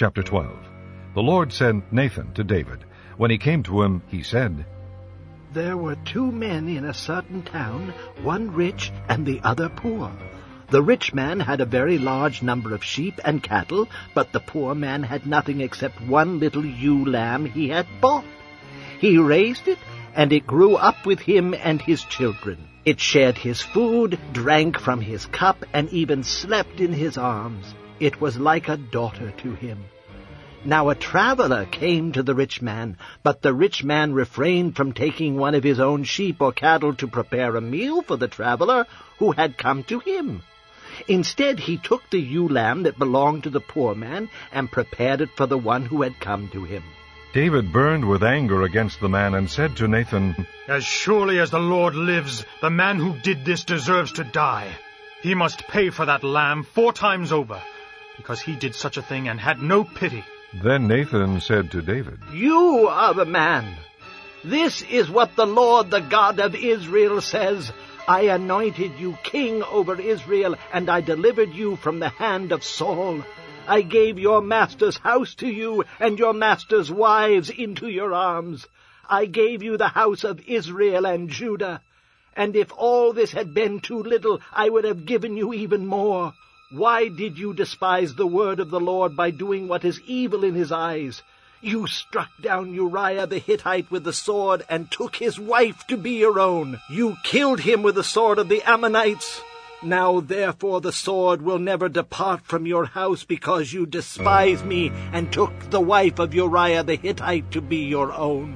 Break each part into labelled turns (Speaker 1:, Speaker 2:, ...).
Speaker 1: Chapter 12. The Lord sent Nathan to David. When he came to him, he said,
Speaker 2: There were 2 men in a certain town, one rich and the other poor. The rich man had a very large number of sheep and cattle, but the poor man had nothing except one little ewe lamb he had bought. He raised it, and it grew up with him and his children. It shared his food, drank from his cup, and even slept in his arms. It was like a daughter to him. Now a traveler came to the rich man, but the rich man refrained from taking one of his own sheep or cattle to prepare a meal for the traveler who had come to him. Instead, he took the ewe lamb that belonged to the poor man and prepared it for the one who had come to him.
Speaker 1: David burned with anger against the man and said to Nathan,
Speaker 3: As surely as the Lord lives, the man who did this deserves to die. He must pay for that lamb 4 times over, because he did such a thing and had no pity.
Speaker 1: Then Nathan said to David,
Speaker 2: You are the man. This is what the Lord, the God of Israel, says. I anointed you king over Israel, and I delivered you from the hand of Saul. I gave your master's house to you, and your master's wives into your arms. I gave you the house of Israel and Judah. And if all this had been too little, I would have given you even more. Why did you despise the word of the Lord by doing what is evil in his eyes? You struck down Uriah the Hittite with the sword and took his wife to be your own. You killed him with the sword of the Ammonites. Now therefore the sword will never depart from your house, because you despised me and took the wife of Uriah the Hittite to be your own.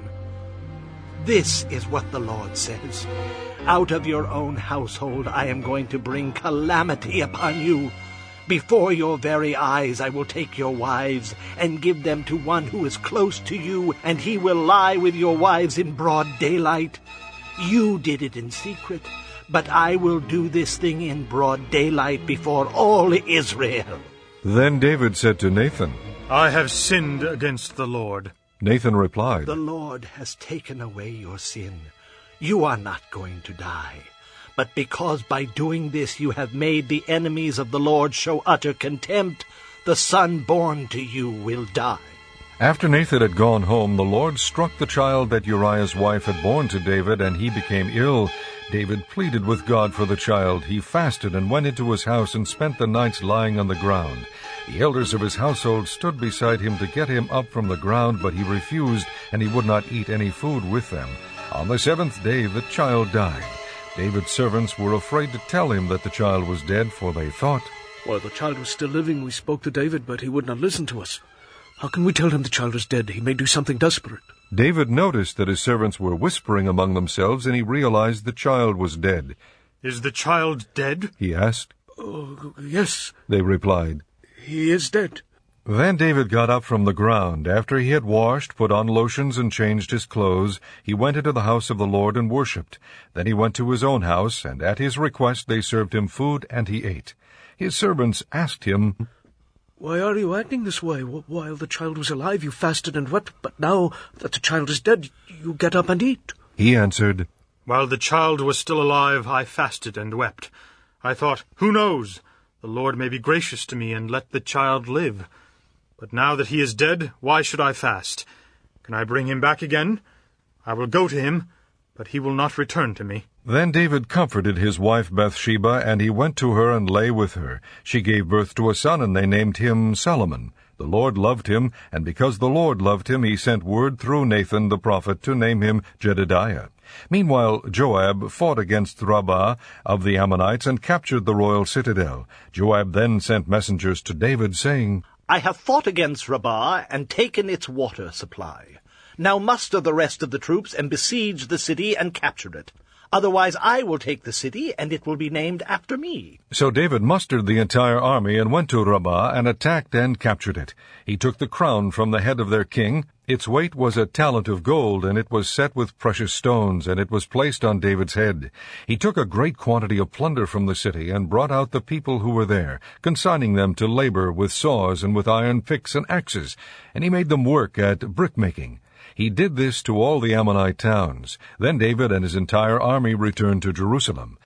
Speaker 2: This is what the Lord says. Out of your own household I am going to bring calamity upon you. Before your very eyes I will take your wives and give them to one who is close to you, and he will lie with your wives in broad daylight. You did it in secret, but I will do this thing in broad daylight before all Israel.
Speaker 1: Then David said to Nathan,
Speaker 3: I have sinned against the Lord.
Speaker 1: Nathan replied,
Speaker 2: The Lord has taken away your sin. You are not going to die. But because by doing this you have made the enemies of the Lord show utter contempt, the son born to you will die.
Speaker 1: After Nathan had gone home, the Lord struck the child that Uriah's wife had borne to David, and he became ill. David pleaded with God for the child. He fasted and went into his house and spent the nights lying on the ground. The elders of his household stood beside him to get him up from the ground, but he refused, and he would not eat any food with them. On the 7th day the child died. David's servants were afraid to tell him that the child was dead, for they thought,
Speaker 4: While the child was still living, we spoke to David, but he would not listen to us. How can we tell him the child is dead? He may do something desperate.
Speaker 1: David noticed that his servants were whispering among themselves, and he realized the child was dead.
Speaker 3: Is the child dead?
Speaker 1: He asked.
Speaker 4: Oh, yes,
Speaker 1: They replied.
Speaker 4: he is dead.
Speaker 1: Then David got up from the ground. After he had washed, put on lotions, and changed his clothes, he went into the house of the Lord and worshipped. Then he went to his own house, and at his request they served him food, and he ate. His servants asked him,
Speaker 4: Why are you acting this way? While the child was alive, you fasted and wept, but now that the child is dead, you get up and eat.
Speaker 1: He answered,
Speaker 3: While the child was still alive, I fasted and wept. I thought, Who knows? The Lord may be gracious to me and let the child live. But now that he is dead, why should I fast? Can I bring him back again? I will go to him, but he will not return to me.
Speaker 1: Then David comforted his wife Bathsheba, and he went to her and lay with her. She gave birth to a son, and they named him Solomon. The Lord loved him, and because the Lord loved him, he sent word through Nathan the prophet to name him Jedidiah. Meanwhile Joab fought against Rabbah of the Ammonites and captured the royal citadel. Joab then sent messengers to David, saying,
Speaker 2: I have fought against Rabbah and taken its water supply. Now muster the rest of the troops and besiege the city and capture it. Otherwise I will take the city, and it will be named after me.
Speaker 1: So David mustered the entire army and went to Rabbah and attacked and captured it. He took the crown from the head of their king. Its weight was a talent of gold, and it was set with precious stones, and it was placed on David's head. He took a great quantity of plunder from the city, and brought out the people who were there, consigning them to labor with saws and with iron picks and axes, and he made them work at brick-making. He did this to all the Ammonite towns. Then David and his entire army returned to Jerusalem.